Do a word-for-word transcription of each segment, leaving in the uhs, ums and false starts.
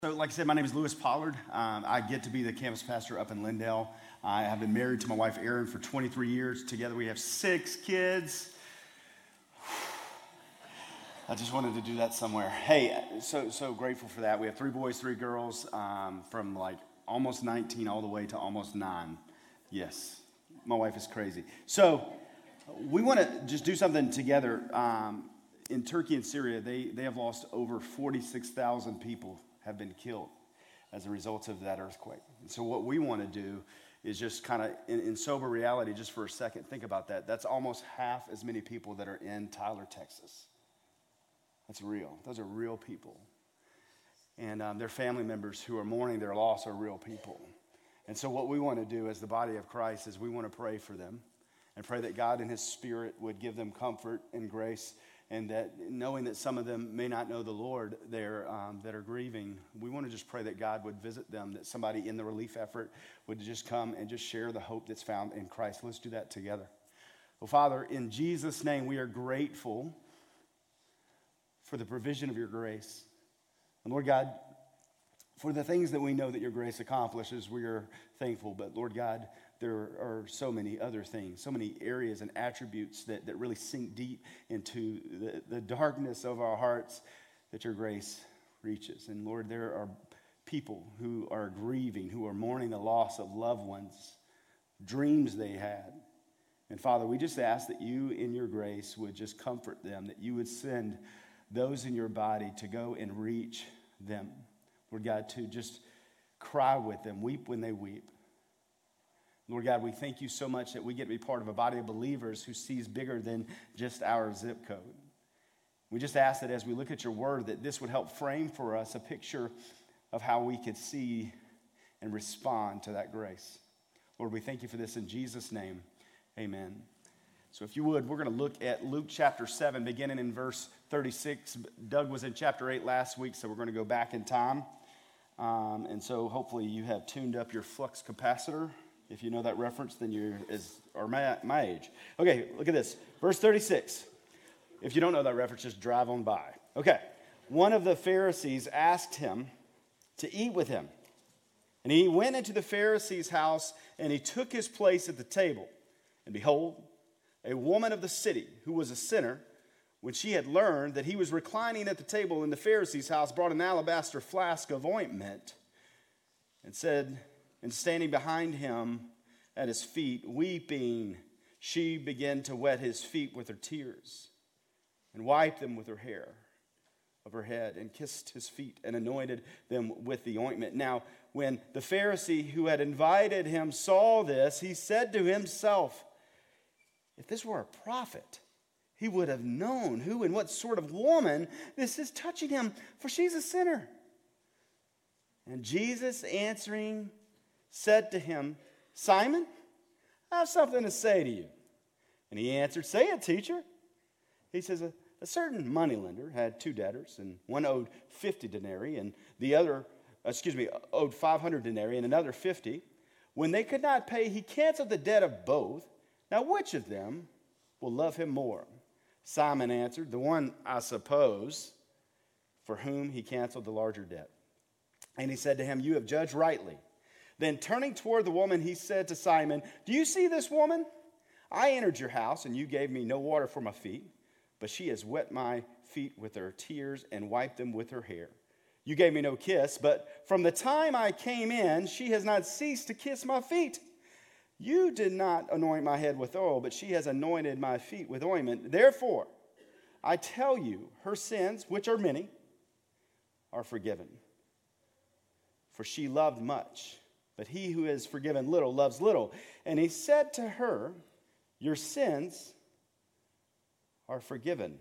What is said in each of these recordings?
So, like I said, my name is Lewis Pollard. Um, I get to be the campus pastor up in Lindale. I have been married to my wife, Erin, for twenty-three years. Together, we have six kids. I just wanted to do that somewhere. Hey, so so grateful for that. We have three boys, three girls, um, from like almost nineteen all the way to almost nine. Yes, my wife is crazy. So we want to just do something together. Um, in Turkey and Syria, they, they have lost over forty-six thousand people have been killed as a result of that earthquake. And so what we want to do is just kind of, in, in sober reality, just for a second, think about that. That's almost half as many people that are in Tyler, Texas. That's real. Those are real people. And um, their family members who are mourning their loss are real people. And so what we want to do as the body of Christ is we want to pray for them and pray that God in His Spirit would give them comfort and grace, and that knowing that some of them may not know the Lord there um, that are grieving, we want to just pray that God would visit them, that somebody in the relief effort would just come and just share the hope that's found in Christ. Let's do that together. Well, Father, in Jesus' name, we are grateful for the provision of your grace. And Lord God, for the things that we know that your grace accomplishes, we are thankful. But Lord God, there are so many other things, so many areas and attributes that, that really sink deep into the, the darkness of our hearts that your grace reaches. And Lord, there are people who are grieving, who are mourning the loss of loved ones, dreams they had. And Father, we just ask that you in your grace would just comfort them, that you would send those in your body to go and reach them. Lord God, to just cry with them, weep when they weep. Lord God, we thank you so much that we get to be part of a body of believers who sees bigger than just our zip code. We just ask that as we look at your word, that this would help frame for us a picture of how we could see and respond to that grace. Lord, we thank you for this in Jesus' name. Amen. So if you would, we're going to look at Luke chapter seven, beginning in verse thirty-six. Doug was in chapter eight last week, so we're going to go back in time. Um, and so hopefully you have tuned up your flux capacitor. If you know that reference, then you're as or my, my age. Okay, look at this. Verse thirty-six. If you don't know that reference, just drive on by. Okay. One of the Pharisees asked him to eat with him. And he went into the Pharisee's house, and he took his place at the table. And behold, a woman of the city, who was a sinner, when she had learned that he was reclining at the table in the Pharisee's house, brought an alabaster flask of ointment and said, and standing behind him at his feet, weeping, she began to wet his feet with her tears and wiped them with her hair of her head and kissed his feet and anointed them with the ointment. Now, when the Pharisee who had invited him saw this, he said to himself, if this were a prophet, he would have known who and what sort of woman this is touching him, for she's a sinner. And Jesus answering said to him, Simon, I have something to say to you. And he answered, say it, teacher. He says, a, a certain moneylender had two debtors, and one owed fifty denarii, and the other, excuse me, owed five hundred denarii, and another fifty. When they could not pay, he canceled the debt of both. Now, which of them will love him more? Simon answered, the one, I suppose, for whom he canceled the larger debt. And he said to him, you have judged rightly. Then turning toward the woman, he said to Simon, do you see this woman? I entered your house, and you gave me no water for my feet, but she has wet my feet with her tears and wiped them with her hair. You gave me no kiss, but from the time I came in, she has not ceased to kiss my feet. You did not anoint my head with oil, but she has anointed my feet with ointment. Therefore, I tell you, her sins, which are many, are forgiven. For she loved much. But he who is forgiven little loves little. And he said to her, your sins are forgiven.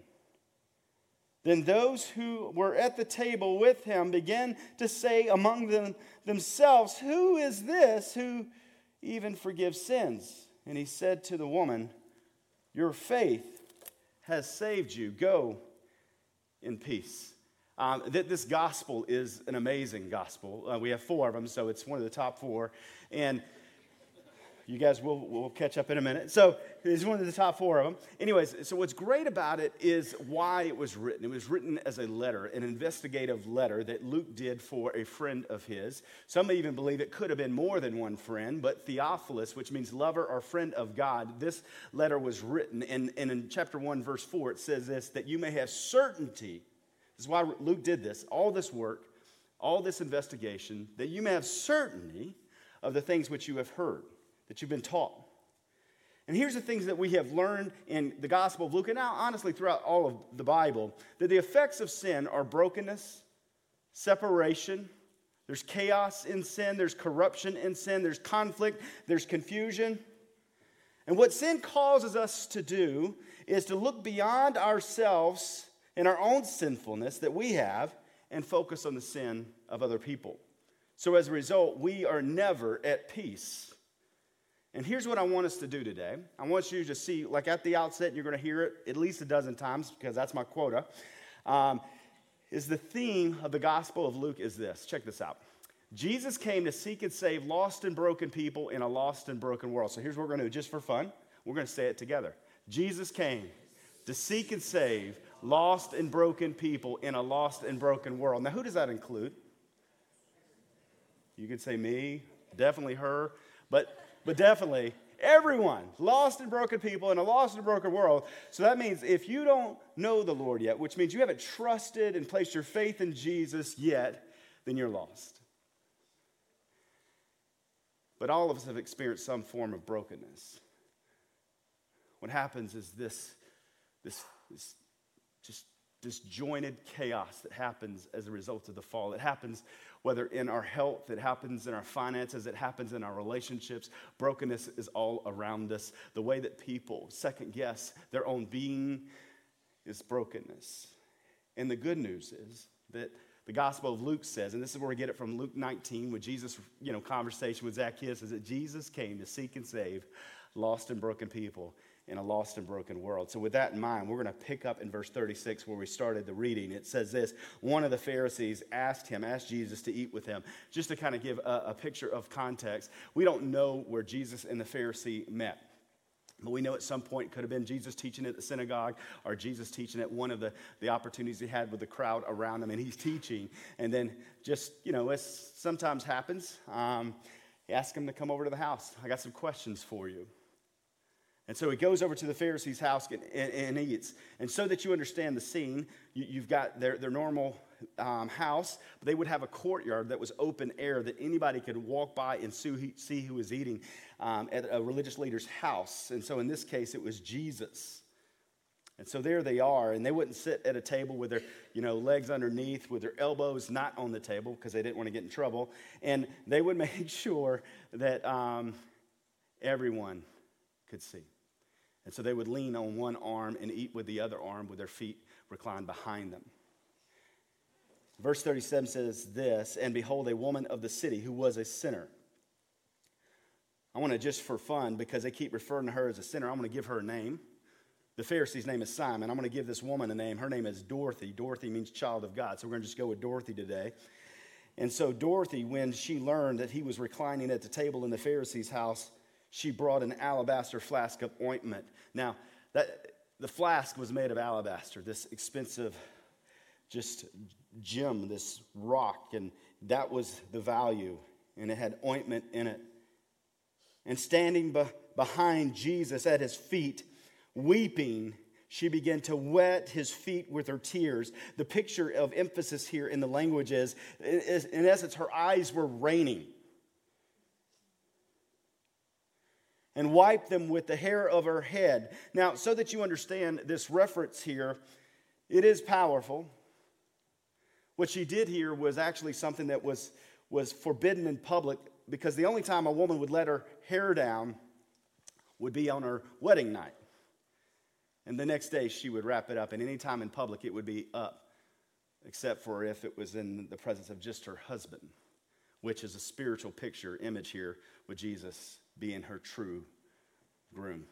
Then those who were at the table with him began to say among them, themselves, who is this who even forgives sins? And he said to the woman, your faith has saved you. Go in peace. Um, that this gospel is an amazing gospel. Uh, we have four of them, so it's one of the top four. And You guys will will catch up in a minute. So it's one of the top four of them. Anyways, so what's great about it is why it was written. It was written as a letter, an investigative letter that Luke did for a friend of his. Some even believe it could have been more than one friend, but Theophilus, which means lover or friend of God, this letter was written. And, and in chapter one, verse four, it says this, that you may have certainty. This is why Luke did this, all this work, all this investigation, that you may have certainty of the things which you have heard, that you've been taught. And here's the things that we have learned in the Gospel of Luke, and now honestly throughout all of the Bible, that the effects of sin are brokenness, separation, there's chaos in sin, there's corruption in sin, there's conflict, there's confusion. And what sin causes us to do is to look beyond ourselves and our own sinfulness that we have and focus on the sin of other people. So as a result, we are never at peace. And here's what I want us to do today. I want you to see, like at the outset, you're going to hear it at least a dozen times because that's my quota, um, is the theme of the Gospel of Luke is this. Check this out. Jesus came to seek and save lost and broken people in a lost and broken world. So here's what we're going to do just for fun. We're going to say it together. Jesus came to seek and save lost and broken people in a lost and broken world. Now, who does that include? You could say me, definitely her, but but definitely everyone. Lost and broken people in a lost and broken world. So that means if you don't know the Lord yet, which means you haven't trusted and placed your faith in Jesus yet, then you're lost. But all of us have experienced some form of brokenness. What happens is this, this, this just disjointed chaos that happens as a result of the fall. It happens whether in our health, it happens in our finances, it happens in our relationships. Brokenness is all around us. The way that people second guess their own being is brokenness. And the good news is that the Gospel of Luke says, and this is where we get it from Luke nineteen, with Jesus, you know, conversation with Zacchaeus, is that Jesus came to seek and save lost and broken people in a lost and broken world. So with that in mind, we're going to pick up in verse thirty-six where we started the reading. It says this, one of the Pharisees asked him, asked Jesus to eat with him. Just to kind of give a, a picture of context, we don't know where Jesus and the Pharisee met. But we know at some point it could have been Jesus teaching at the synagogue or Jesus teaching at one of the, the opportunities he had with the crowd around him. And he's teaching. And then just, you know, as sometimes happens, um, he asked him to come over to the house. I got some questions for you. And so he goes over to the Pharisee's house and, and, and eats. And so that you understand the scene, you, you've got their, their normal um, house, but they would have a courtyard that was open air that anybody could walk by and see, see who was eating um, at a religious leader's house. And so in this case, it was Jesus. And so there they are, and they wouldn't sit at a table with their, you know, legs underneath, with their elbows not on the table because they didn't want to get in trouble. And they would make sure that um, everyone could see. And so they would lean on one arm and eat with the other arm with their feet reclined behind them. Verse thirty-seven says this, and behold, a woman of the city who was a sinner. I want to just for fun, because they keep referring to her as a sinner, I'm going to give her a name. The Pharisee's name is Simon. I'm going to give this woman a name. Her name is Dorothy. Dorothy means child of God. So we're going to just go with Dorothy today. And so Dorothy, when she learned that he was reclining at the table in the Pharisee's house, she brought an alabaster flask of ointment. Now, that the flask was made of alabaster, this expensive just gem, this rock, and that was the value, and it had ointment in it. And standing be- behind Jesus at his feet, weeping, she began to wet his feet with her tears. The picture of emphasis here in the language is, is in essence, her eyes were raining. And wiped them with the hair of her head. Now, so that you understand this reference here, it is powerful. What she did here was actually something that was, was forbidden in public, because the only time a woman would let her hair down would be on her wedding night. And the next day she would wrap it up, and any time in public it would be up, except for if it was in the presence of just her husband, which is a spiritual picture, image here with Jesus being her true groom.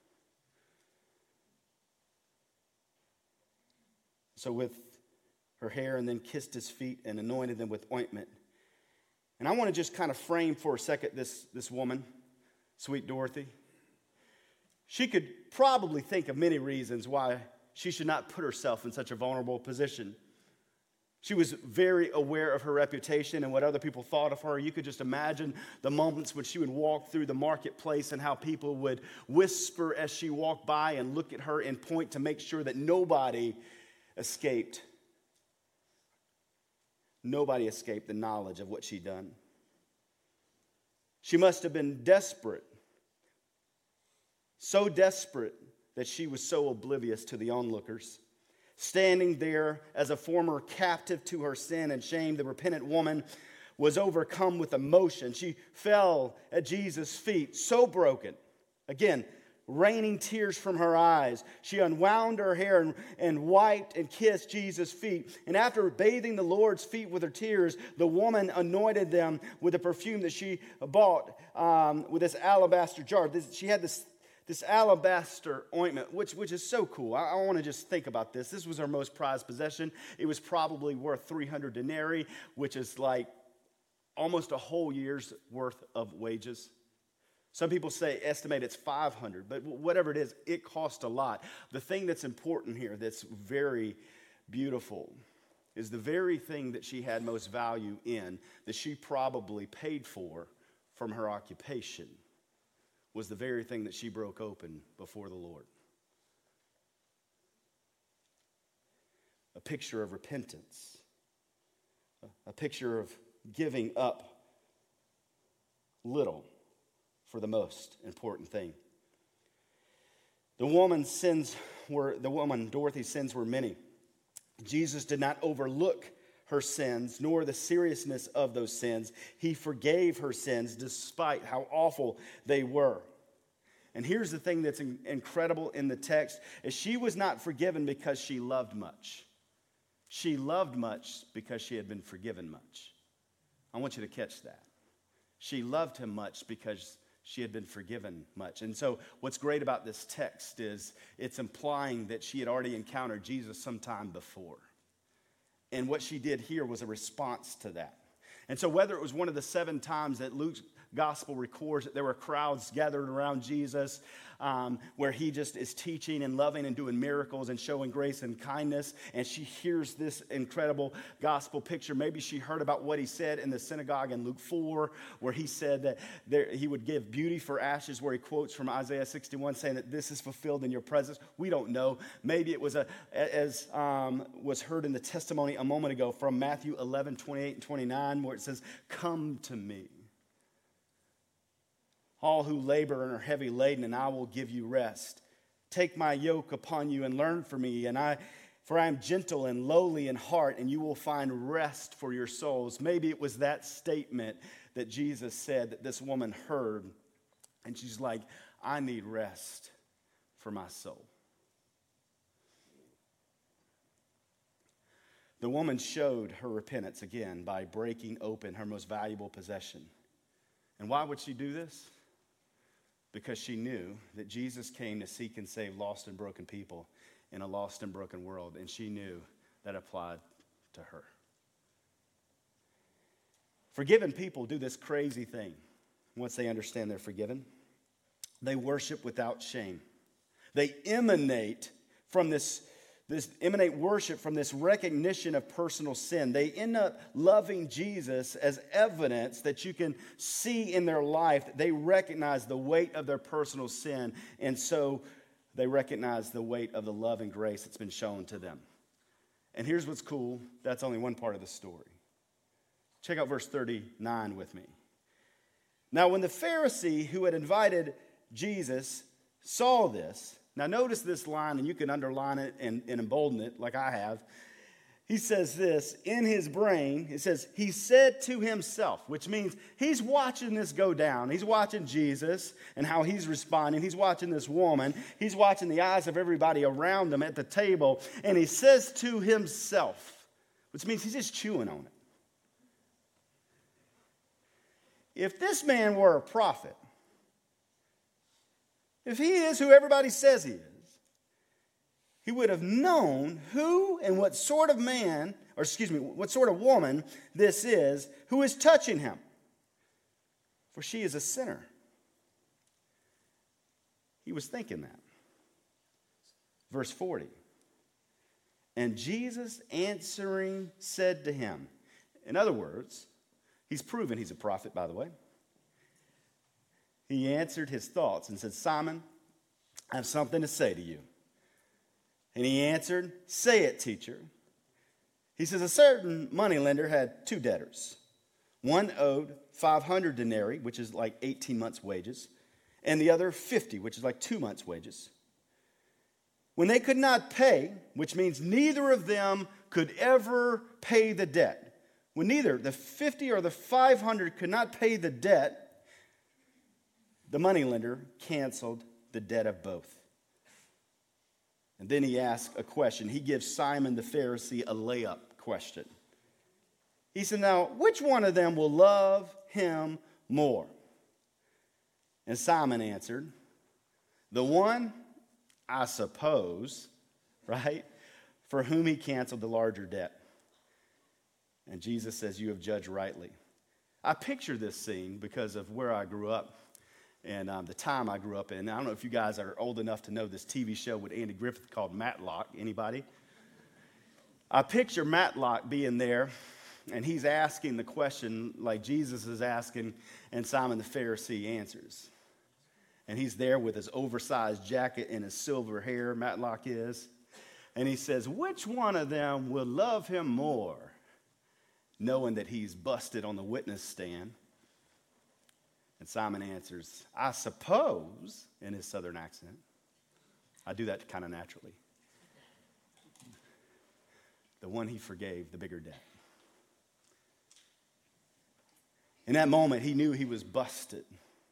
So with her hair, and then kissed his feet and anointed them with ointment. And I want to just kind of frame for a second this, this woman. Sweet Dorothy. She could probably think of many reasons why she should not put herself in such a vulnerable position. She was very aware of her reputation and what other people thought of her. You could just imagine the moments when she would walk through the marketplace and how people would whisper as she walked by and look at her and point to make sure that nobody escaped. Nobody escaped the knowledge of what she'd done. She must have been desperate. So desperate that she was so oblivious to the onlookers. Standing there as a former captive to her sin and shame, the repentant woman was overcome with emotion. She fell at Jesus' feet, so broken. Again, raining tears from her eyes. She unwound her hair and, and wiped and kissed Jesus' feet. And after bathing the Lord's feet with her tears, the woman anointed them with the perfume that she bought um, with this alabaster jar. This, she had this This alabaster ointment, which, which is so cool. I, I want to just think about this. This was her most prized possession. It was probably worth three hundred denarii, which is like almost a whole year's worth of wages. Some people say, estimate it's five hundred, but whatever it is, it cost a lot. The thing that's important here that's very beautiful is the very thing that she had most value in, that she probably paid for from her occupation, was the very thing that she broke open before the Lord. A picture of repentance. A picture of giving up little for the most important thing. The woman's sins were, the woman, Dorothy's sins were many. Jesus did not overlook her sins, nor the seriousness of those sins. He forgave her sins despite how awful they were. And here's the thing that's in- incredible in the text, is she was not forgiven because she loved much. She loved much because she had been forgiven much. I want you to catch that. She loved him much because she had been forgiven much. And so what's great about this text is it's implying that she had already encountered Jesus sometime before. And what she did here was a response to that. And so whether it was one of the seven times that Luke's gospel records that there were crowds gathered around Jesus, um, where he just is teaching and loving and doing miracles and showing grace and kindness, and she hears this incredible gospel picture. Maybe she heard about what he said in the synagogue in Luke four, where he said that there, he would give beauty for ashes, where he quotes from Isaiah sixty-one saying that this is fulfilled in your presence. We don't know. Maybe it was, a, as um, was heard in the testimony a moment ago from Matthew eleven, twenty-eight and twenty-nine, where it says, "Come to me, all who labor and are heavy laden, and I will give you rest. Take my yoke upon you and learn from me, and I, for I am gentle and lowly in heart, and you will find rest for your souls." Maybe it was that statement that Jesus said that this woman heard, and she's like, I need rest for my soul. The woman showed her repentance again by breaking open her most valuable possession. And why would she do this? Because she knew that Jesus came to seek and save lost and broken people in a lost and broken world, and she knew that applied to her. Forgiven people do this crazy thing once they understand they're forgiven. They worship without shame. They emanate from this This emanate worship from this recognition of personal sin. They end up loving Jesus as evidence that you can see in their life that they recognize the weight of their personal sin, and so they recognize the weight of the love and grace that's been shown to them. And here's what's cool. That's only one part of the story. Check out verse thirty-nine with me. Now, when the Pharisee who had invited Jesus saw this, now notice this line, and you can underline it and, and embolden it like I have. He says this, in his brain, it says, he said to himself, which means he's watching this go down. He's watching Jesus and how he's responding. He's watching this woman. He's watching the eyes of everybody around him at the table. And he says to himself, which means he's just chewing on it. If this man were a prophet, if he is who everybody says he is, he would have known who and what sort of man, or excuse me, what sort of woman this is who is touching him. For she is a sinner. he was thinking that. Verse forty. And Jesus answering said to him, in other words, he's proven he's a prophet, by the way. He answered his thoughts and said, Simon, I have something to say to you. And he answered, say it, teacher. He says, a certain moneylender had two debtors. One owed five hundred denarii, which is like eighteen months' wages, and the other fifty, which is like two months' wages. When they could not pay, which means neither of them could ever pay the debt, when neither the fifty or the five hundred could not pay the debt, the moneylender canceled the debt of both. And then he asks a question. He gives Simon the Pharisee a layup question. He said, now, which one of them will love him more? And Simon answered, the one, I suppose, right, for whom he canceled the larger debt. And Jesus says, you have judged rightly. I picture this scene because of where I grew up and um, the time I grew up in. I don't know if you guys are old enough to know this T V show with Andy Griffith called Matlock. Anybody? I picture Matlock being there, and he's asking the question like Jesus is asking, and Simon the Pharisee answers. And he's there with his oversized jacket and his silver hair, Matlock is. And he says, which one of them will love him more? Knowing that he's busted on the witness stand. And Simon answers, I suppose, in his southern accent. I do that kind of naturally. The one he forgave, the bigger debt. In that moment, he knew he was busted.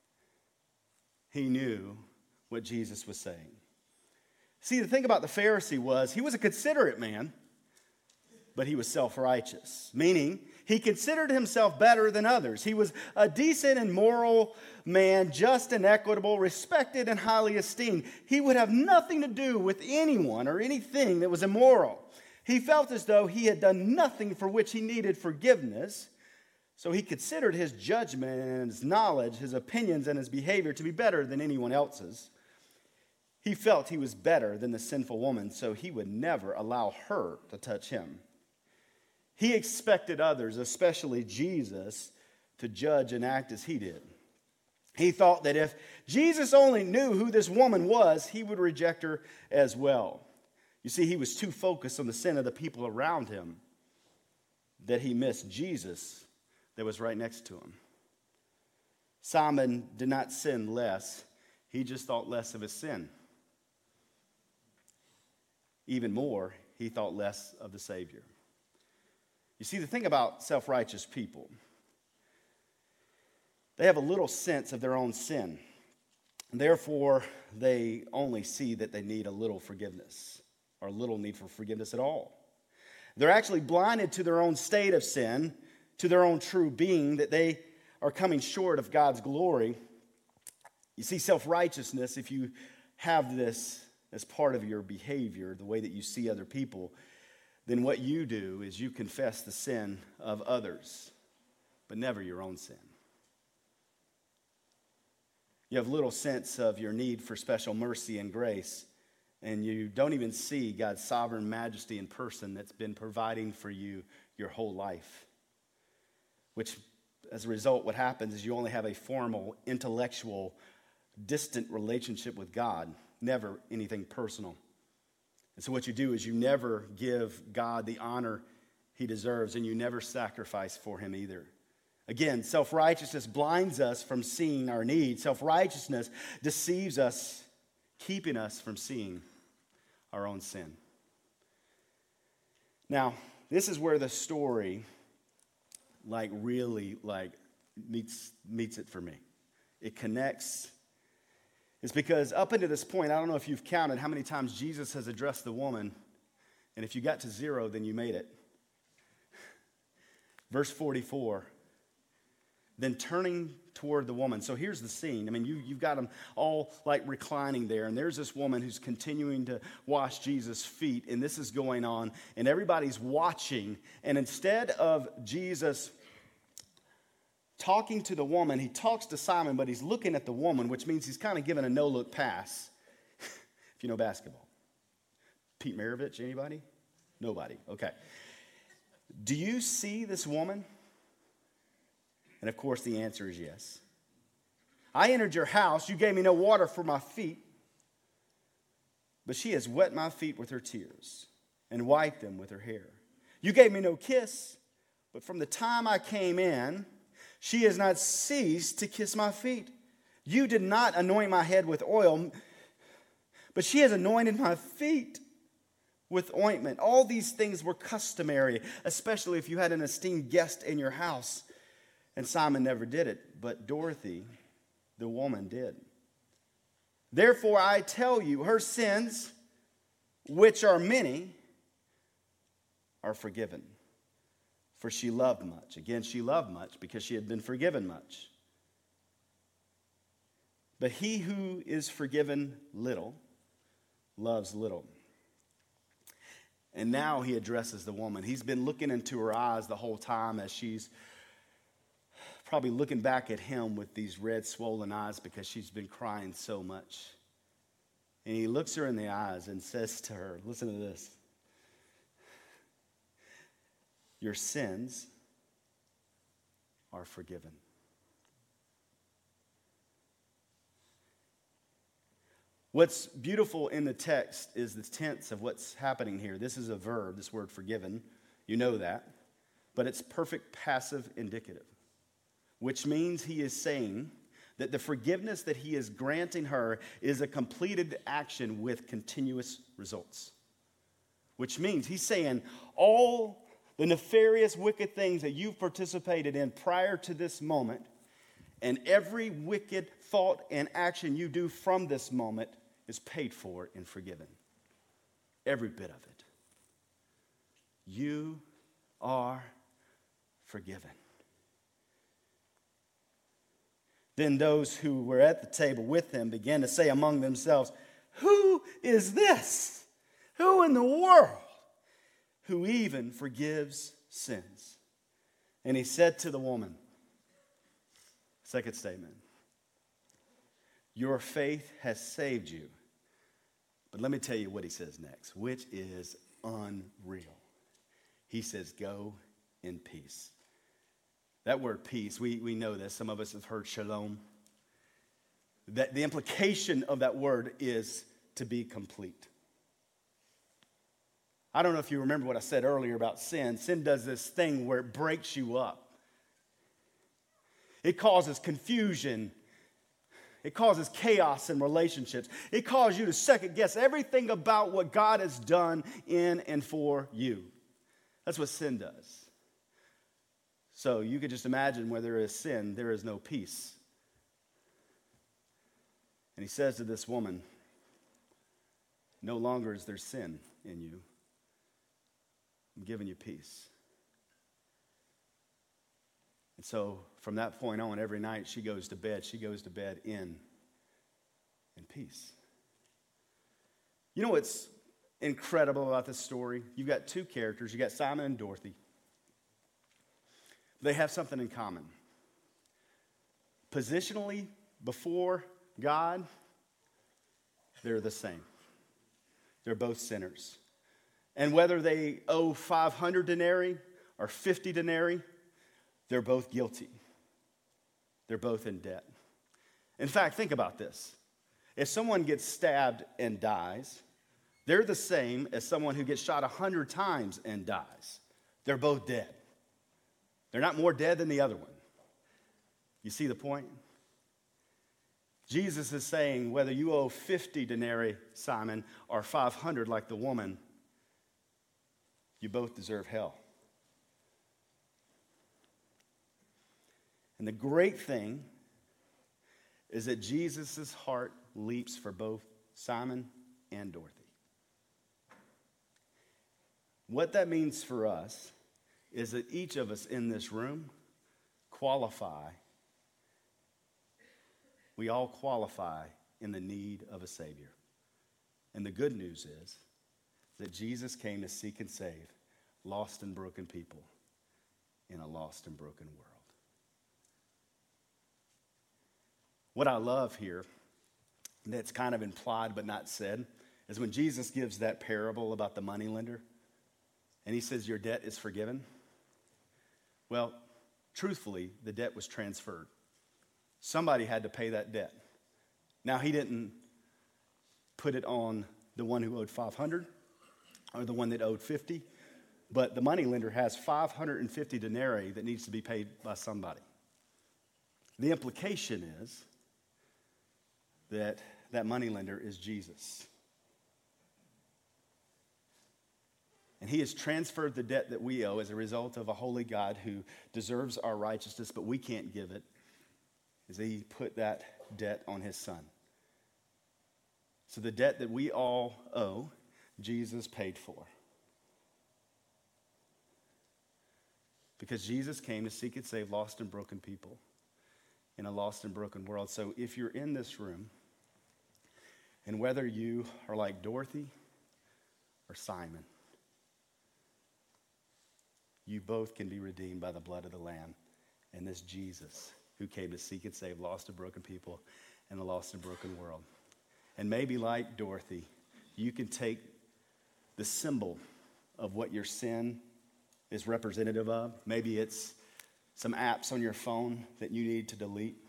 He knew what Jesus was saying. See, the thing about the Pharisee was he was a considerate man, but he was self-righteous, meaning he considered himself better than others. He was a decent and moral man, just and equitable, respected and highly esteemed. He would have nothing to do with anyone or anything that was immoral. He felt as though he had done nothing for which he needed forgiveness, so he considered his judgment and his knowledge, his opinions and his behavior to be better than anyone else's. He felt he was better than the sinful woman, so he would never allow her to touch him. He expected others, especially Jesus, to judge and act as he did. He thought that if Jesus only knew who this woman was, he would reject her as well. You see, he was too focused on the sin of the people around him that he missed Jesus that was right next to him. Simon did not sin less. He just thought less of his sin. Even more, he thought less of the Savior. You see, the thing about self-righteous people, they have a little sense of their own sin. Therefore, they only see that they need a little forgiveness or little need for forgiveness at all. They're actually blinded to their own state of sin, to their own true being, that they are coming short of God's glory. You see, self-righteousness, if you have this as part of your behavior, the way that you see other people, then what you do is you confess the sin of others, but never your own sin. You have little sense of your need for special mercy and grace, and you don't even see God's sovereign majesty in person that's been providing for you your whole life. Which, as a result, what happens is you only have a formal, intellectual, distant relationship with God, never anything personal. And so what you do is you never give God the honor he deserves, and you never sacrifice for him either. Again, self-righteousness blinds us from seeing our needs. Self-righteousness deceives us, keeping us from seeing our own sin. Now, this is where the story like really like meets meets it for me. It connects. It's because up until this point, I don't know if you've counted how many times Jesus has addressed the woman, and if you got to zero, then you made it. Verse forty-four, then turning toward the woman. So here's the scene. I mean, you, you've got them all like reclining there, and there's this woman who's continuing to wash Jesus' feet, and this is going on, and everybody's watching, and instead of Jesus talking to the woman, he talks to Simon, but he's looking at the woman, which means he's kind of giving a no-look pass. if you know basketball. Pete Maravich, anybody? Nobody. Okay. Do you see this woman? And of course, the answer is yes. I entered your house. You gave me no water for my feet. But she has wet my feet with her tears and wiped them with her hair. You gave me no kiss. But from the time I came in, she has not ceased to kiss my feet. You did not anoint my head with oil, but she has anointed my feet with ointment. All these things were customary, especially if you had an esteemed guest in your house. And Simon never did it, but Dorothy, the woman, did. Therefore, I tell you, her sins, which are many, are forgiven. For she loved much. Again, she loved much because she had been forgiven much. But he who is forgiven little loves little. And now he addresses the woman. He's been looking into her eyes the whole time as she's probably looking back at him with these red, swollen eyes because she's been crying so much. And he looks her in the eyes and says to her, listen to this. Your sins are forgiven. What's beautiful in the text is the tense of what's happening here. This is a verb, this word forgiven. You know that. But it's perfect passive indicative, which means he is saying that the forgiveness that he is granting her is a completed action with continuous results. Which means he's saying all the nefarious, wicked things that you've participated in prior to this moment, and every wicked thought and action you do from this moment is paid for and forgiven. Every bit of it. You are forgiven. Then those who were at the table with him began to say among themselves, who is this? Who in the world who even forgives sins? And he said to the woman, second statement, your faith has saved you. But let me tell you what he says next, which is unreal. He says, go in peace. That word peace, we, we know this. Some of us have heard shalom. That the implication of that word is to be complete. I don't know if you remember what I said earlier about sin. Sin does this thing where it breaks you up. It causes confusion. It causes chaos in relationships. It causes you to second guess everything about what God has done in and for you. That's what sin does. So you could just imagine where there is sin, there is no peace. And he says to this woman, no longer is there sin in you. I'm giving you peace. And so from that point on, every night she goes to bed, she goes to bed in, in peace. You know what's incredible about this story? You've got two characters. You've got Simon and Dorothy. They have something in common. Positionally, before God, they're the same. They're both sinners. And whether they owe five hundred denarii or fifty denarii, they're both guilty. They're both in debt. In fact, think about this. If someone gets stabbed and dies, they're the same as someone who gets shot a hundred times and dies. They're both dead. They're not more dead than the other one. You see the point? Jesus is saying whether you owe fifty denarii, Simon, or five hundred like the woman, you both deserve hell. And the great thing is that Jesus' heart leaps for both Simon and Dorothy. What that means for us is that each of us in this room qualify. We all qualify in the need of a Savior. And the good news is that Jesus came to seek and save lost and broken people in a lost and broken world. What I love here, that's kind of implied but not said, is when Jesus gives that parable about the moneylender, and he says, your debt is forgiven. Well, truthfully, the debt was transferred. Somebody had to pay that debt. Now, he didn't put it on the one who owed five hundred or the one that owed fifty, but the moneylender has five hundred fifty denarii that needs to be paid by somebody. The implication is that that moneylender is Jesus. And he has transferred the debt that we owe as a result of a holy God who deserves our righteousness, but we can't give it, as he put that debt on his son. So the debt that we all owe, Jesus paid for. Because Jesus came to seek and save lost and broken people in a lost and broken world. So if you're in this room, and whether you are like Dorothy or Simon, you both can be redeemed by the blood of the Lamb and this Jesus who came to seek and save lost and broken people in a lost and broken world. And maybe like Dorothy, you can take the symbol of what your sin is representative of. Maybe it's some apps on your phone that you need to delete.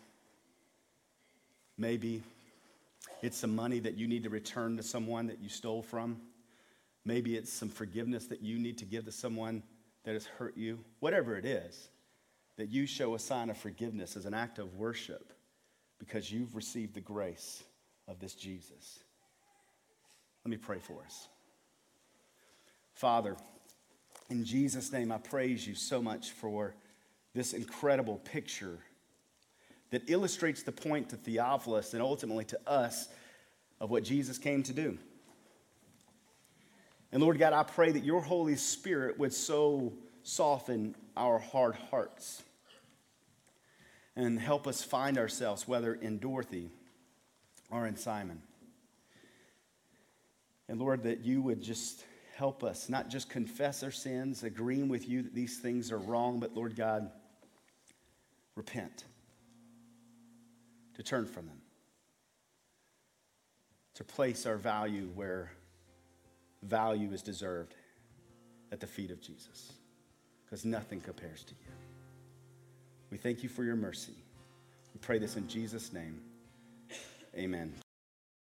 Maybe it's some money that you need to return to someone that you stole from. Maybe it's some forgiveness that you need to give to someone that has hurt you. Whatever it is, that you show a sign of forgiveness as an act of worship because you've received the grace of this Jesus. Let me pray for us. Father, in Jesus' name, I praise you so much for this incredible picture that illustrates the point to Theophilus and ultimately to us of what Jesus came to do. And Lord God, I pray that your Holy Spirit would so soften our hard hearts and help us find ourselves, whether in Dorothy or in Simon. And Lord, that you would just help us not just confess our sins, agreeing with you that these things are wrong, but Lord God, repent, to turn from them, to place our value where value is deserved, at the feet of Jesus, because nothing compares to you. We thank you for your mercy. We pray this in Jesus' name. Amen.